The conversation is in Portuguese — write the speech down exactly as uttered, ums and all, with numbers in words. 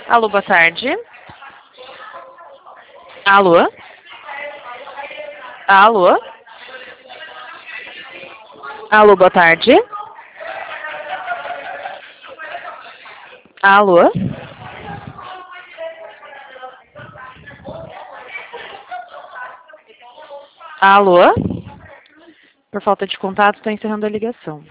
Alô, boa tarde. Alô? Alô? Alô, boa tarde. Alô? Alô? Por falta de contato, estou encerrando a ligação.